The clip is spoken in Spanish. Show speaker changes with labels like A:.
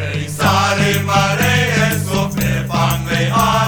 A: Ei sari mare e so pe pang me ai